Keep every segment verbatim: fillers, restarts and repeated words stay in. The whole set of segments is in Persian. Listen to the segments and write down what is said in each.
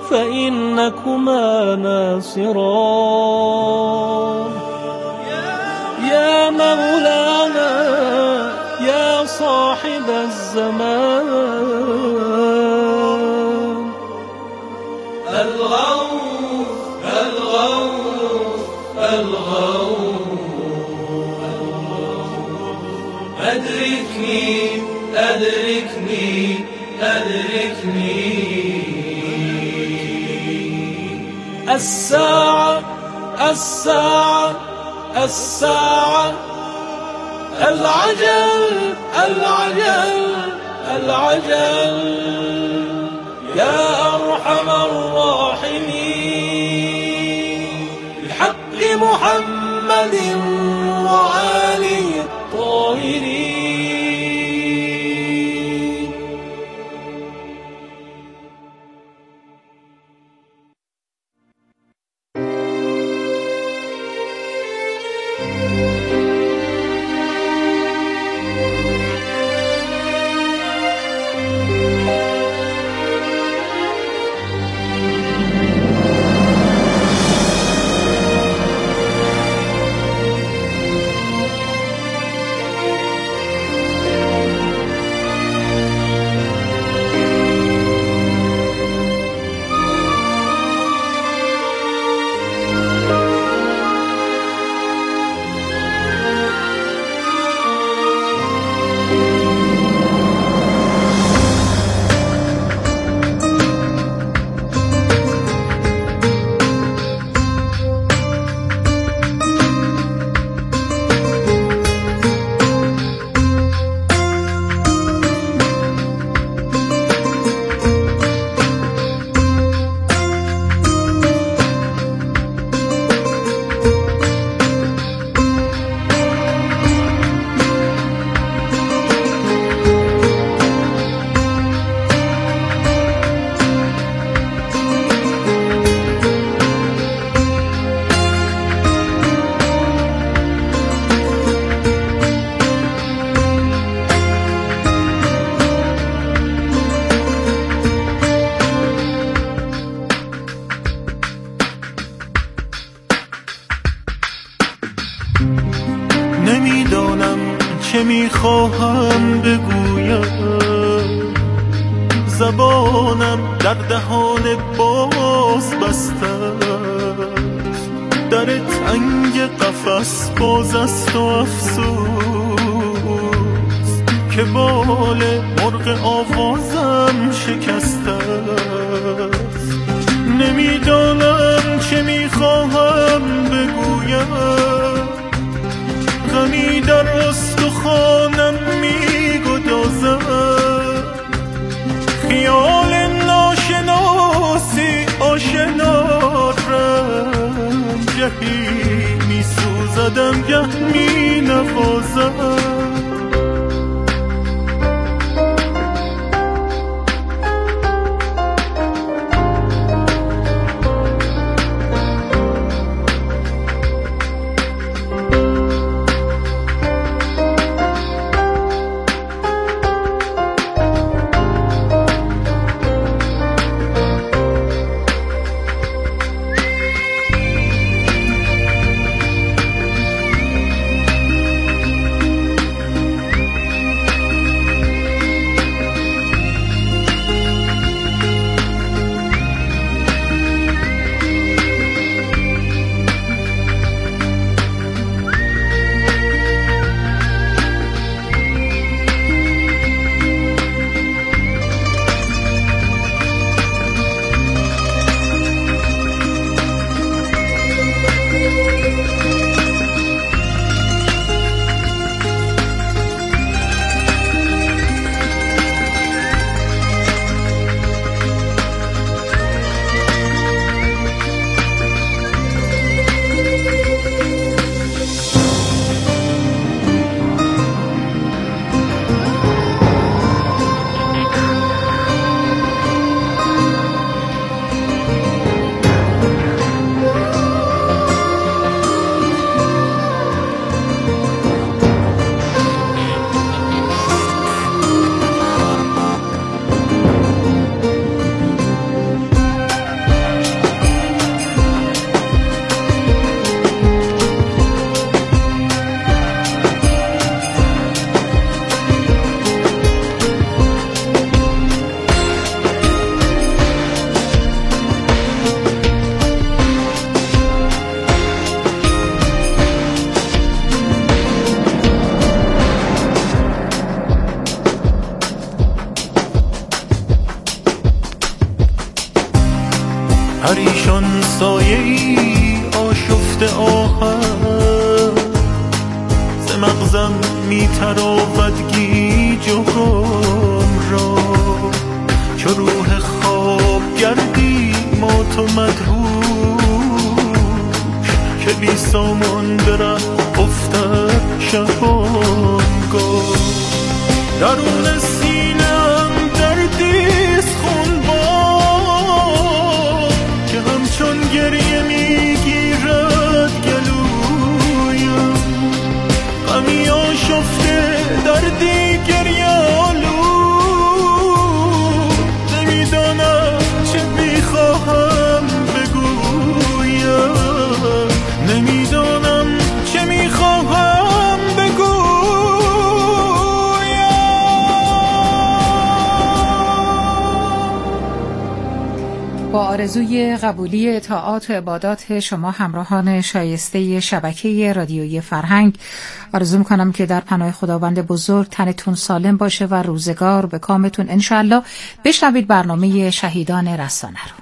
فإنكما ناصران. يا مولانا يا صاحب الزمان، الغوث الغوث الغوث أدركني أدركني أدركني. الساعة الساعة الساعة، العجل العجل العجل، يا أرحم الراحمين، بحق محمد وآله الطاهرين. نمیدانم چه میخواهم بگویم، زبانم در دهان باز بسته است، در تنگ قفس باز است و افسوس که بال مرغ آوازم شکسته است. نمیدانم چه میخواهم بگویم، غمی در استخوانم میگدازد، خیال ناشناسی آشنا رم، گهی میسوزدم گه مینوازد. پریشان سایه‌ای آشفته آهن ز مغزم میتراود گیج و غم را چو روح خواب گردی مات و مدهوش که بی سامان به ره افتد شبانگاه درون سینم دردیست خونبار که همچون گریه میگیرد گلویم غمی آشفته دردی گریه آلود نمیدانم چه میخواهم بگویم نمیدانم چه میخواهم بگویم. با آرزوی قبولی طاعات و عبادات شما همراهان شایسته شبکه رادیویی فرهنگ، آرزو میکنم که در پناه خداوند بزرگ تنتون سالم باشه و روزگار به کامتون انشالله. بشنوید برنامه شهیدان رسانه رو.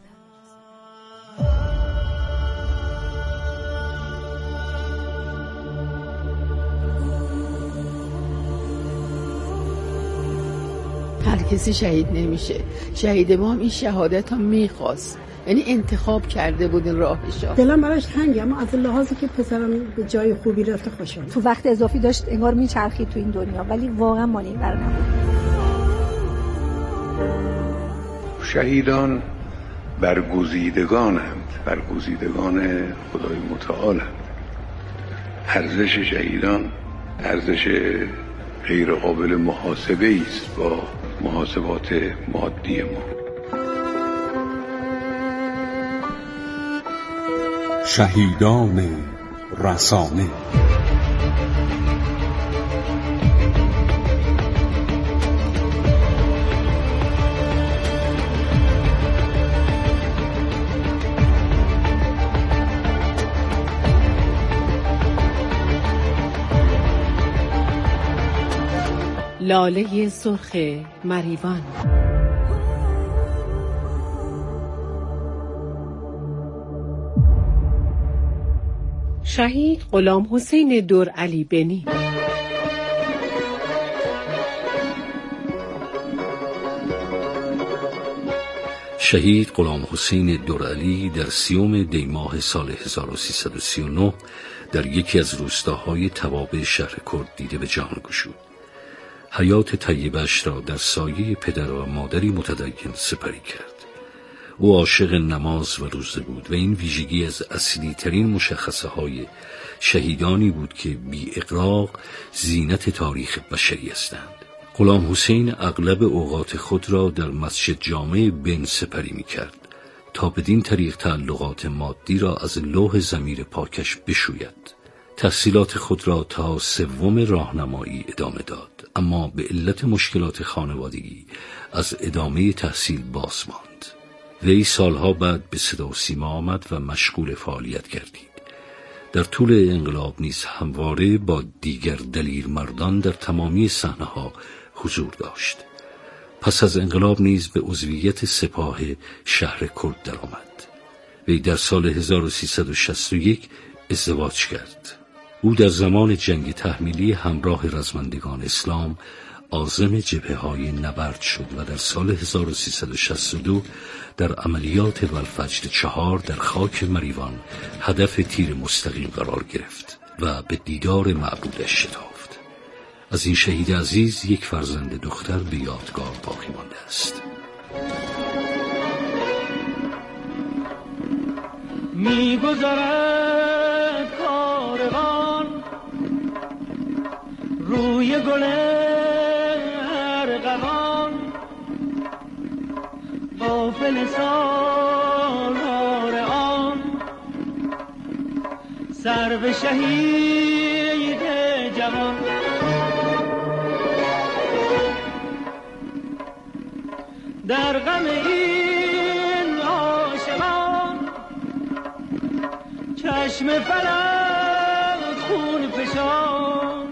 هر کسی شهید نمیشه. شهید ما هم این شهادت هم میخواست، یعنی انتخاب کرده بود این راهشو. دلم براش تنگه، اما از لحاظی که پسرم به جای خوبی رفته خوشحالم. تو وقت اضافی داشت انگار میچرخید تو این دنیا، ولی واقعا مال این بر نبود. شهیدان برگزیدگانند، برگزیدگان خدای متعالند. ارزش شهیدان ارزش غیر قابل محاسبه است با محاسبات مادی ما. شهیدان رسانه. لاله سرخ مریوان. شهید غلام حسین دورعلی بنی. شهید غلام حسین دورعلی در سیوم دی ماه سال هزار و سیصد و سی و نه در یکی از روستاهای توابع شهر کرد دیده به جان گشود. حیات طیبه‌اش را در سایه پدر و مادری متدین سپری کرد. او عاشق نماز و روزه بود و این ویژگی از اصلی ترین مشخصه های شهیدانی بود که بی اغراق زینت تاریخ بشری هستند. غلام حسین اغلب اوقات خود را در مسجد جامع بن سپری می کرد تا بدین طریق تعلقات مادی را از لوح ضمیر پاکش بشوید. تحصیلات خود را تا سوم راهنمایی ادامه داد، اما به علت مشکلات خانوادگی از ادامه تحصیل باز ماند. وی سالها بعد به صدا و سیما آمد و مشغول فعالیت گردید. در طول انقلاب نیز همواره با دیگر دلیر مردان در تمامی صحنه‌ها حضور داشت. پس از انقلاب نیز به عضویت سپاه شهر کرد درآمد. وی در سال هزار و سیصد و شصت و یک ازدواج کرد. او در زمان جنگ تحمیلی همراه رزمندگان اسلام عازم جبهه‌های نبرد شد و در سال هزار و سیصد و شصت و دو در عملیات والفجر چهار در خاک مریوان هدف تیر مستقیم قرار گرفت و به دیدار معبودش شتافت. از این شهید عزیز یک فرزند دختر به یادگار باقی مانده است. می‌گذرد کاروان روی گل ارغوان، غافل سالار آن سرو شهید جوان. در غم این عاشقان چشم فلک خون فشان،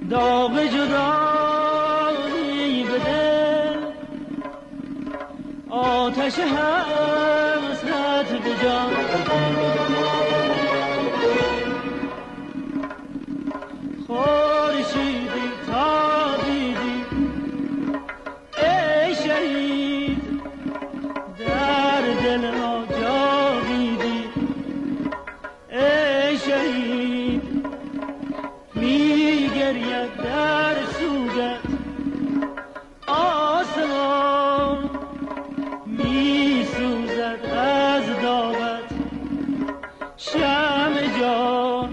داغ جدایی به دل آتش حسرت به جان خورشیدی تابیدی ای شهید در دل ما جاویدی ای شهید می گرید در سوگت آسمان می سوزد از داغت شمع جان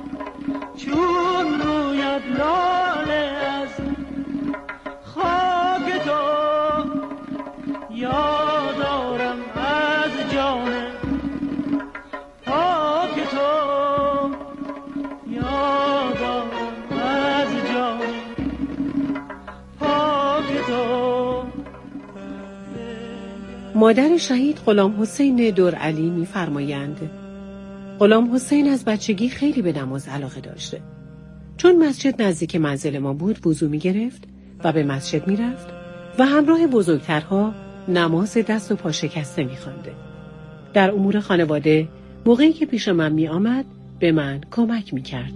چون روید لاله از خاک تو یادارم از جان پاک تو یادارم از جان پاک تو. مادر شهید غلام حسین دورعلی می‌فرمایند غلام حسین از بچگی خیلی به نماز علاقه داشته. چون مسجد نزدیک منزل ما بود وضو می‌گرفت و به مسجد می‌رفت و همراه بزرگترها نماز دست و پا شکسته می‌خوانده. در امور خانواده موقعی که پیش من می‌آمد به من کمک می‌کرد.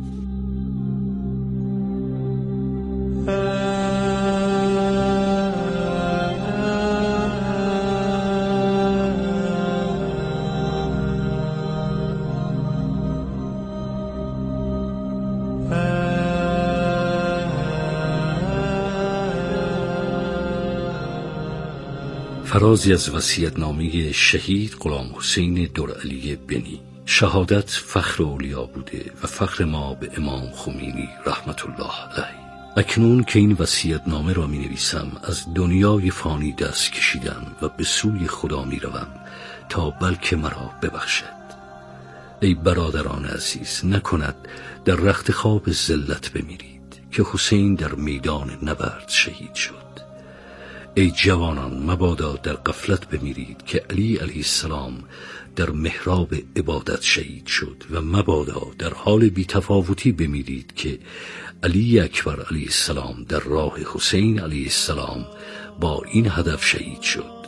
فرازی از وصیت‌نامه شهید غلام حسین دورعلی بنی. شهادت فخر اولیا بوده و فخر ما به امام خمینی رحمت الله علیه. اکنون که این وصیت‌نامه را می نویسم از دنیای فانی دست کشیدم و به سوی خدا می روم تا بلکه مرا ببخشد. ای برادران عزیز، نکند در رخت خواب ذلت بمیرید که حسین در میدان نبرد شهید شد. ای جوانان، مبادا در غفلت بمیرید که علی علیه السلام در محراب عبادت شهید شد و مبادا در حال بی‌تفاوتی بمیرید که علی اکبر علیه السلام در راه حسین علیه السلام با این هدف شهید شد.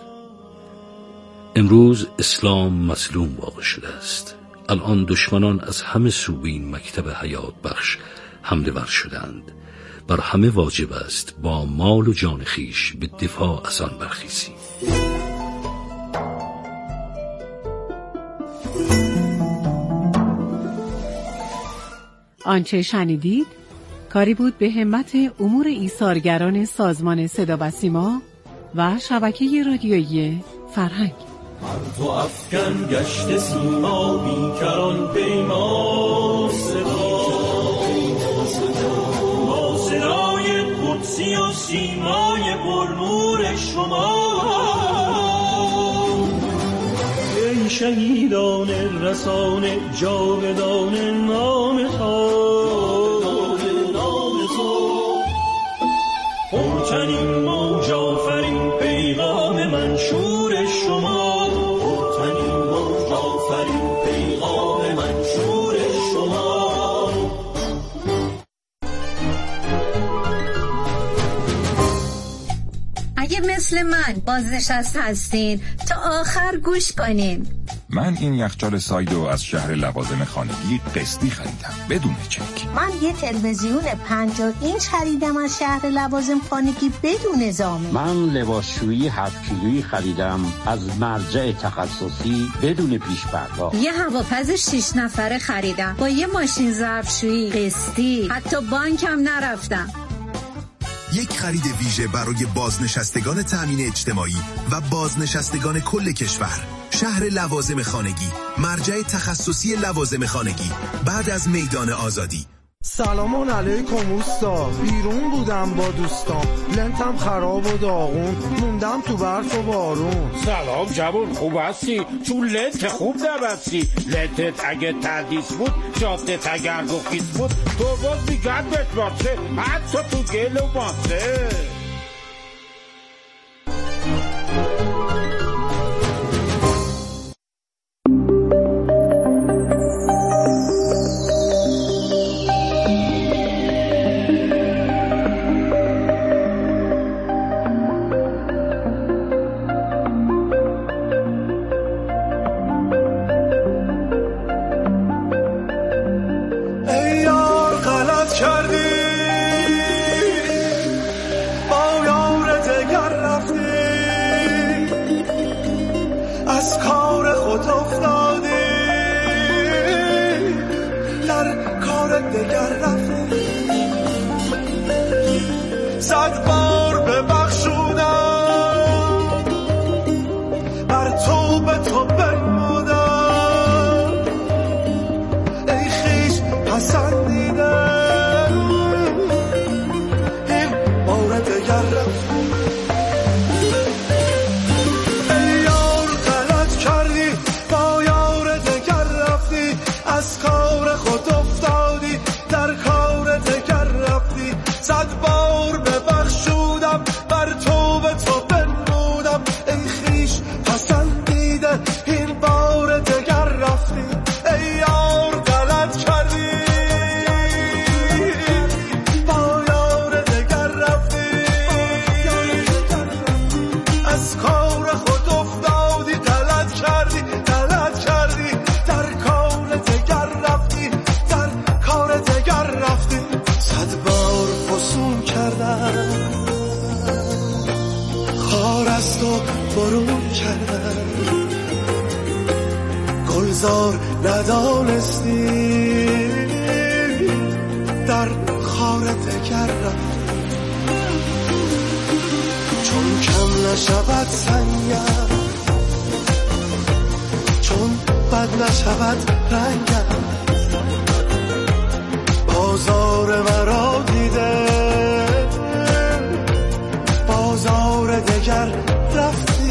امروز اسلام مظلوم واقع شده است. الان دشمنان از همه سو به این مکتب حیات بخش حمله ور شدند. بر همه واجب است با مال و جان خیش به دفاع از آن برخیزیم. آنچه شنیدید کاری بود به همت امور ایثارگران سازمان صدا و سیما و شبکه رادیویی فرهنگ. هر تو افکن گشت سیما بیکران پیما صدا با صدای قدسی و سیمای پرنور شما. ای شهیدان رسانه جاودان نام تو، پرتنین موج آفرین پیغام منشور شما. اگه مثل من بازنشسته هستین تا آخر گوش کنین. من این یخچال سایدو از شهر لوازم خانگی قسطی خریدم بدون چک. من یه تلویزیون پنجاه اینچ خریدم از شهر لوازم خانگی بدون زامن. من لباسشویی هفت کیلویی خریدم از مرجع تخصصی بدون پیش پرداخت. یه هواپز شش نفره خریدم با یه ماشین ظرفشویی قسطی، حتی بانکم نرفتم. یک خرید ویژه برای بازنشستگان تامین اجتماعی و بازنشستگان کل کشور. شهر لوازم خانگی، مرجع تخصصی لوازم خانگی، بعد از میدان آزادی. سلام علیکم اوستا، بیرون بودم با دوستان، لنتم خراب و داغون، موندم تو برف و بارون. سلام جوون، خوب هستی؟ چون لنت خوب نبستی. لنتت اگه تردیس بود، جادت اگر گفیس بود، تو باز میگرد بتباسه، حتی تو گل و باسه. کردم گلزار ندانستی در خار دگر رفت چون کم نشود سنگم چون بد نشود رنگم بازار مرا دیده بازار دگر رفتی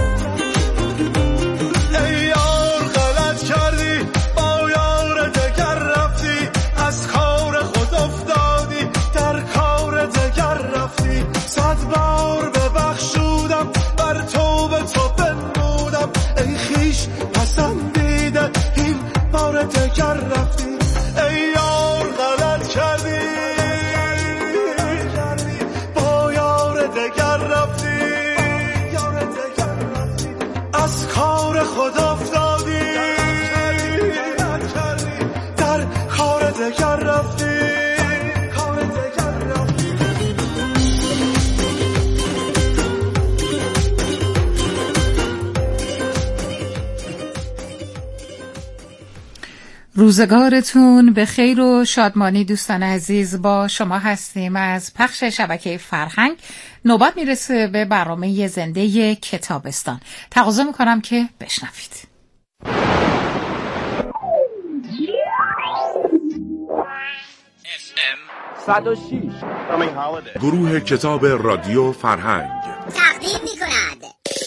ای یار غلط کردی با یار دگر رفتی از کار خود افتادی در کار دگر رفتی صد بار ببخشودم بر تو به تو بنمودم ای خیش پسندیده این بار دگر رفتی ای یار غلط کردی با یار دگر رفتی از کار خود افتادی در کار دگر رفتی کار دگر رفتی روزگارتون به خیر و شادمانی دوستان عزیز. با شما هستیم از پخش شبکه فرهنگ. نوبت میرسه به برنامه زنده کتابستان. تقاضا میکنم که بشنوید. صد و شش گروه کتاب رادیو فرهنگ تقدیم میکند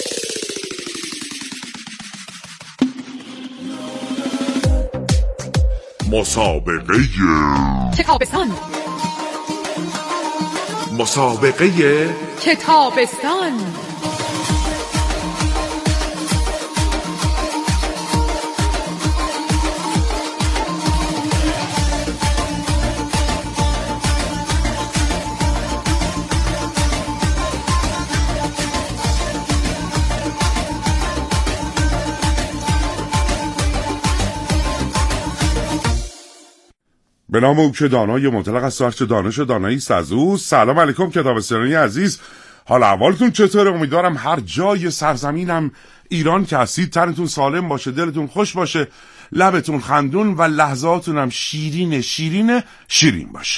مسابقه کتابستان. مسابقه کتابستان. به نام او که دانای مطلق از سرچ دانش و دانایی است از او. سلام علیکم کتابستانی عزیز، حال احوالتون چطوره؟ امیدوارم هر جای سرزمینم ایران که هستید تنتون سالم باشه، دلتون خوش باشه، لبتون خندون و لحظاتونم شیرین شیرین شیرین باشه.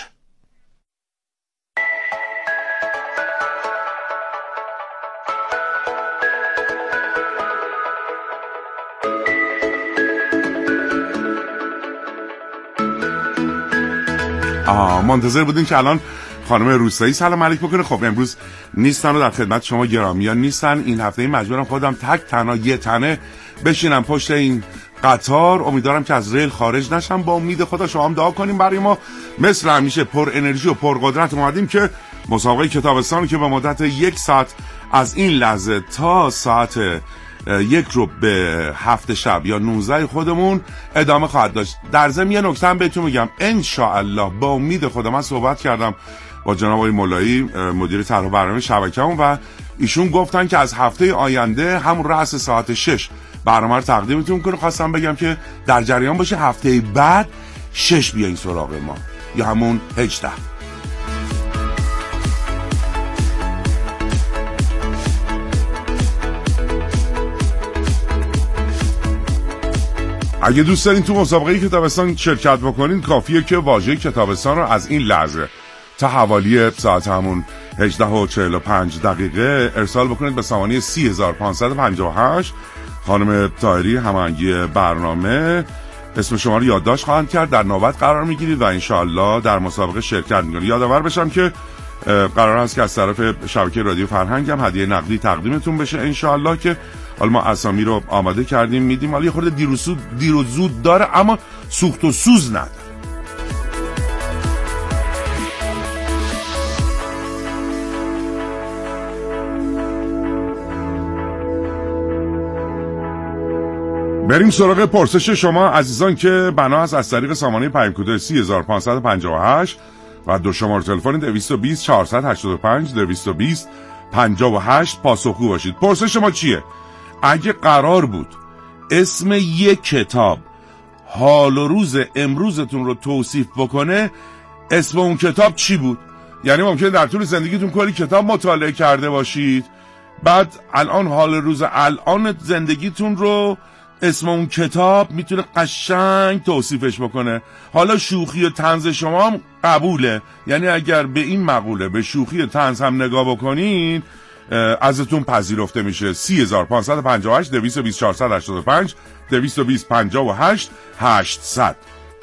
آه منتظر بودین که الان خانم روستایی سلام علیک بکنه. خب امروز نیستن و در خدمت شما گرامیان نیستن. این هفته این مجبورم خودم تک تنها یه تنه بشینم پشت این قطار. امیدوارم که از ریل خارج نشم. با امید خدا شما هم دعا کنیم برای ما. مثل همیشه پر انرژی و پر قدرت اومدیم که مسابقه کتابستان که به مدت یک ساعت از این لحظه تا ساعت یک رو به هفت شب یا نوزده خودمون ادامه خواهد داشت. در ضمن یه نکته هم بهتون میگم، ان شاء الله با امید خدا من صحبت کردم با جناب آقای مولایی مدیر طرح برنامه شبکه‌مون و ایشون گفتن که از هفته آینده همون رأس ساعت شش برنامه رو تقدیمتون کنه. خواستم بگم که در جریان باشه هفته بعد شش بیاین سراغ ما یا همون هجده. اگه دوست دارین تو مسابقه کتابستان شرکت بکنین کافیه که واژه کتابستان رو از این لحظه تا حوالی ساعت همون هجده و چهل و پنج دقیقه ارسال بکنید به سامانه سی هزار و پانصد و پنجاه و هشت. خانم طاهری هماهنگی برنامه اسم شما رو یادداشت خواهند کرد، در نوبت قرار میگیرید و انشاءالله در مسابقه شرکت میکنید. یادآور بشم که قرار است که از طرف شبکه رادیو فرهنگ هم هدیه نقدی تقدیمتون بشه انشاءالله که حالا ما اسامی رو آماده کردیم میدیم. حالا یه خورده دیر و زود دیر و زود داره اما سوخت و سوز نداره. بریم سراغ پرسش شما عزیزان که بنا است از طریق سامانه پیام کد سی هزار و پانصد و پنجاه و هشت و دو شماره تلفن دویست و بیست چهارصد و هشتاد و پنج دویست و بیست پنجاه و هشت پاسخگو باشید. پرسش ما چیه؟ اگه قرار بود اسم یک کتاب حال و روز امروزتون رو توصیف بکنه اسم اون کتاب چی بود؟ یعنی ممکنه در طول زندگیتون کلی کتاب مطالعه کرده باشید بعد الان حال روز الان زندگیتون رو اسم اون کتاب میتونه قشنگ توصیفش بکنه. حالا شوخی و طنز شما هم قبوله، یعنی اگر به این مقوله به شوخی و طنز هم نگاه بکنین ازتون پذیرفته میشه. سی هزار پانصد و پنجاه و هشت دویست و بیست چهارصد و هشتاد و پنج دویست و بیست پنجاه و هشت هشتصد.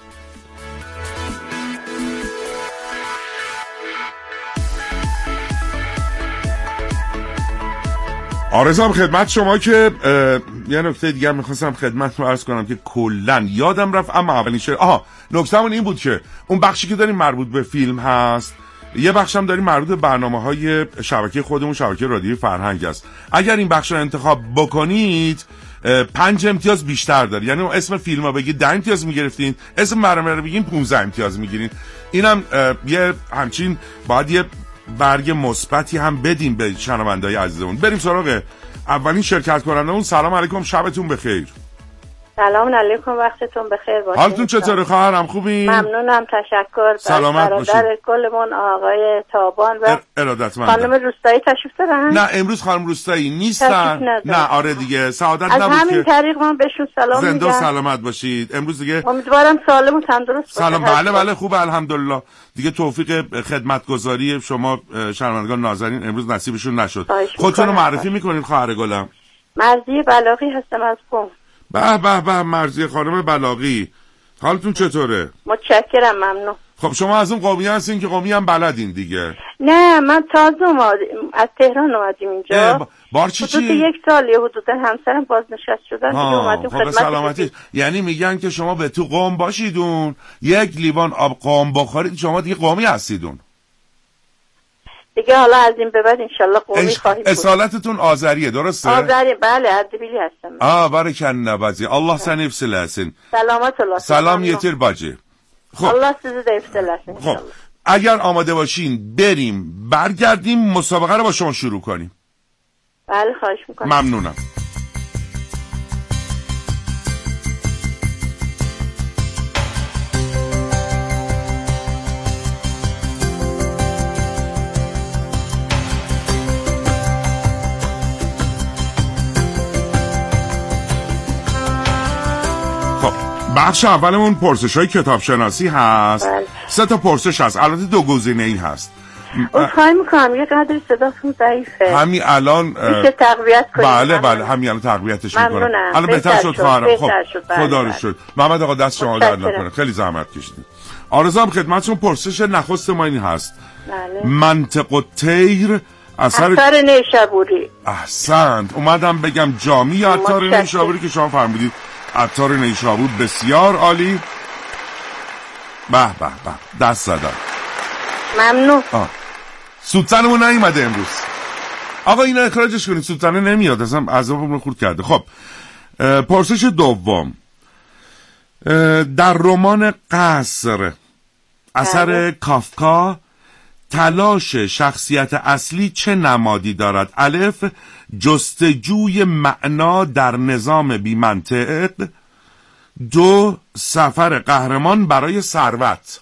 آرزوام خدمت شما که یه نکته دیگر میخواستم خدمت رو عرض کنم که کلن یادم رفت، اما اولین شعر آها نکتهمون این بود که اون بخشی که داریم مربوط به فیلم هست، یه بخش هم داریم مربوط به برنامه‌های شبکه خودمون، شبکه رادیوی فرهنگ است. اگر این بخش رو انتخاب بکنید پنج امتیاز بیشتر داره، یعنی اسم فیلم رو بگید ده امتیاز میگرفتین، اسم برنامه رو بگین پونزده امتیاز میگیرین. اینم یه همچین باید یه برگ مثبتی هم بدیم به شنونده‌های عزیزمون. بریم سراغ اولین شرکت کنندمون. سلام علیکم، شبتون بخیر. سلام علیکم، وقتتون بخیر باشه. حالتون چطوره خواهرم؟ خوبین؟ ممنونم، تشکر. سلامت باشید. برادر کلمون آقای تابان و ارادتمندم. خانم روستایی تشریف دارن؟ نه امروز خانم روستایی نیستن. نه آره دیگه سعادت نبود که از همین طریق من بهشون سلام میگم. زنده و سلامت باشید. امروز دیگه امیدوارم سالم و تندرست باشید. سلام. بله بله خوبه الحمدلله. دیگه توفیق خدمتگزاری شما شنوندگان نازنین امروز نصیبشون نشد. خودتون رو معرفی میکنید خواهر گلم؟ مرضیه بلاغی هستم از قم. به به به مرضیه خانم بلاغی، حالتون چطوره؟ متشکرم، ممنون. خب شما از اون قومی هستین که قومی هم بلدین دیگه؟ نه من تازه از تهران اومدیم اینجا. بار چی چی؟ حدود یک سالیه حدودا همسرم بازنشست شدن دیگه اومدیم خب سلامتی. یعنی میگن که شما به تو قوم باشیدون یک لیوان آب قوم بخورید شما دیگه قومی هستیدون دیگه. حالا از این به بعد انشالله قومی اش... خواهید بود. اصالتتون آذریه درسته؟ آذری بله، اردبیلی هستم. آه بارکالله بازی الله سنی افسلاسین. سلامت الله. سلام یتیر باجی. خب الله سیزی ده افسلاسین. خب اگر آماده باشین بریم برگردیم مسابقه رو با شما شروع کنیم. بله خواهش میکنم. ممنونم. بخش اولمون پرسش های کتاب شناسی هست. بله. سه تا پرسش هست، البته دو گزینه ای هست. اصخایی میکنم یه قدر صداتون ضعیفه، همین الان میشه تقویت کنیم؟ بله بله همین الان تقویتش میکنم. الان بهتر شد خواهرم. خب خدا رو شد. محمد آقا دست شما درد نکنه، خیلی زحمت کشیدید. آرزوام خدمتتون پرسش نخست ما این هست. بله. منطق الطیر اثر اثر نیشابوری. احسنت. اومدم بگم جامی اثر نیشابوری که شما فرمودید عطار نیشابور. بسیار عالی. به به به دست زدم. ممنون. سوتنمون نیومده امروز آقا، اینو اخراجش کنید، سوتنه نمیاد اصلا، عذابمون رو خورد کرده. خب پرسش دوم، در رمان قصر اثر کافکا تلاش شخصیت اصلی چه نمادی دارد؟ الف جستجوی معنا در نظام بی منطق، دو سفر قهرمان برای ثروت.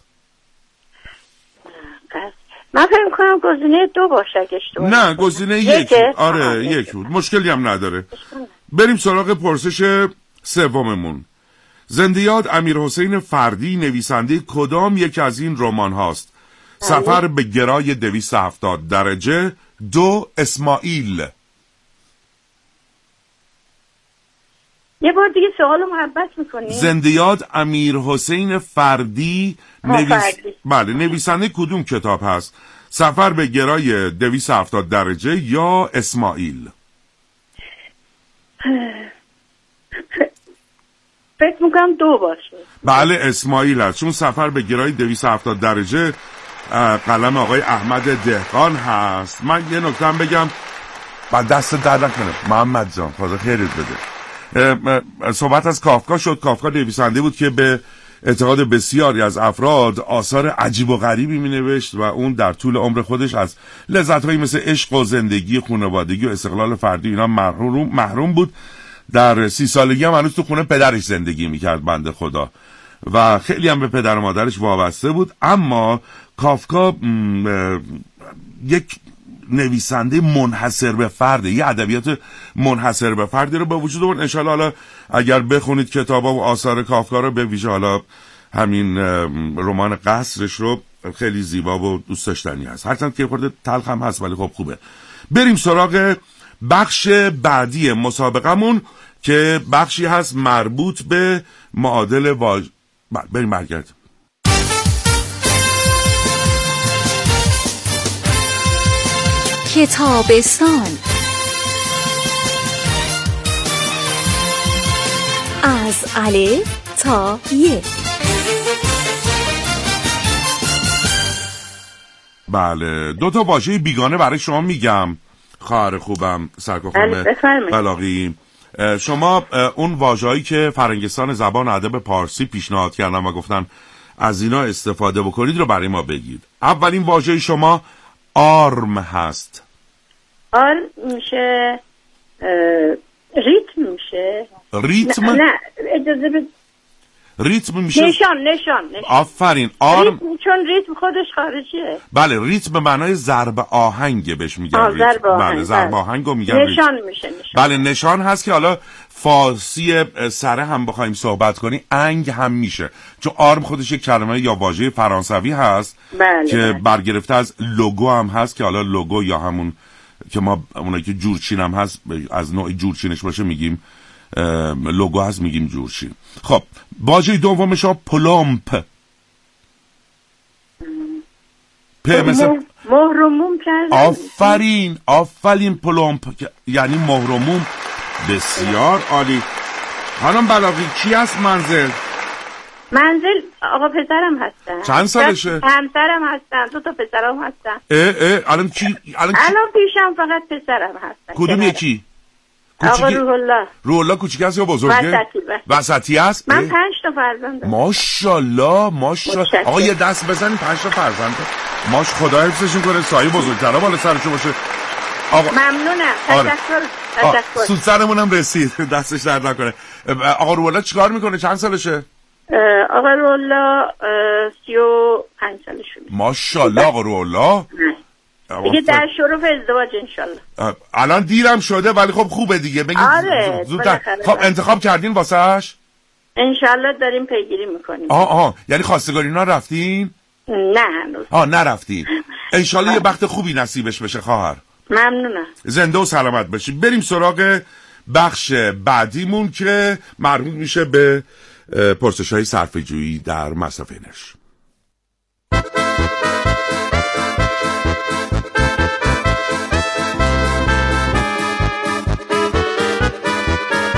من فکر می‌کنم گزینه دو باشه اگه اشتباه نه گزینه یک. آره یک بود، مشکلی هم نداره. بریم سراغ پرسش سوممون. زنده یاد امیرحسین فردی نویسنده کدام یک از این رمان هاست؟ سفر به گرای دویست و هفتاد درجه، دو اسماعیل. یه بار دیگه سوال محبت میکنی؟ زنده یاد امیرحسین فردی نویس... بله نویسنده کدوم کتاب هست؟ سفر به گرای دویست و هفتاد درجه یا اسماعیل؟ فکر میکنم دو باشه. بله اسماعیل هست، چون سفر به گرای دویست و هفتاد درجه قلم آقای احمد دهقان هست. من یه نکته هم بگم بعد دست درد نکنه محمد جان، خدا خیرت بده. صحبت از کافکا شد. کافکا نویسنده بود که به اعتقاد بسیاری از افراد آثار عجیب و غریبی می نوشت و اون در طول عمر خودش از لذت‌هایی مثل عشق و زندگی خانوادگی و استقلال فردی اینا محروم محروم بود. در سی سالگی هم هنوز تو خونه پدرش زندگی میکرد بنده خدا و خیلی هم به پدر و مادرش وابسته بود. اما کافکا یک نویسنده منحصر به فرده، یه ادبیات منحصر به فردی رو به وجود آورد. انشالله حالا اگر بخونید کتابا و آثار کافکا رو، به ویژه حالا همین رمان قصرش رو، خیلی زیبا و دوست داشتنی هست، هرچند که خورده تلخ هم هست ولی خب خوبه. بریم سراغ بخش بعدی مسابقمون که بخشی هست مربوط به معادل واژ... بریم برگرد. کتابستان از الف تا ی. بله، دو تا واژه بیگانه برای شما میگم خواهر خوبم سرکار خانم بلاغی. شما اون واژه‌ای که فرنگستان زبان و ادب پارسی پیشنهاد کردن و گفتن از اینا استفاده بکنید رو برای ما بگید. اولین واژه شما آرم هست. آرم میشه ریتم میشه. ریتم؟ نه, نه اجازه بد... ریتم میشه نشان نشان نشان. آفرین. آرم ریتم، چون ریتم خودش خارجیه. بله، ریتم به معنای ضرب آهنگ بهش میگن. ضرب آهنگ. بله، ضرب آهنگو میگن نشان ریتم. میشه نشان. بله، نشان هست که حالا فارسی سره هم بخوایم صحبت کنی انگ هم میشه، چون آرم خودش یک کلمه یا واژه فرانسوی هست. بله، که بله. برگرفته از لوگو هم هست که حالا لوگو یا همون که ما اونایی که جورچین هم هست از نوع جورچینش باشه میگیم لوگو هست، میگیم جورچین. خب واژه دومش ها پلومپ. پ مثل مهرموم کردن. آفرین آفرین پلومپ یعنی مهرموم. بسیار عالی. خانم بلاغی کی هست منزل؟ منزل آقا پسرم هستن. چند سالشه؟ همسرم هستن، دو تا پسرم هستن. اه اه الان کی الان کی؟ الان پیشم فقط پسرم هستن. کدوم یکی؟ آقا روح الله. روح الله کوچیک است یا بزرگه؟ وسطی. وسطی است؟ من پنج تا فرزندم. ماشاءالله ماشاءالله. آقا یه دست بزنید پنج تا فرزند. ماش خدا حفظشون کنه، سایه بزرگترا بالا سرشون باشه. آقا ممنونم. تشکر. تشکر. سود سرمونم رسید، دستش درد نکنه. آقا روح الله چیکار میکنه؟ چند سالشه؟ آقا روح الله سی و پنج سالشه. ماشاءالله آقا روح الله. دیگه در شرف ازدواج انشالله. الان دیرم شده ولی خب خوبه دیگه. بگید آره زودتر. خب انتخاب کردین واسهش؟ انشالله داریم پیگیری میکنیم. آه آه یعنی خواستگاری اینا رفتین؟ نه هنوز. آه نرفتین. انشالله یه وقت خوبی نصیبش بشه خواهر. ممنونم. زنده و سلامت باشید. بریم سراغ بخش بعدیمون که مربوط میشه به پرسش‌های صرفه‌جویی در مصرف انرژی.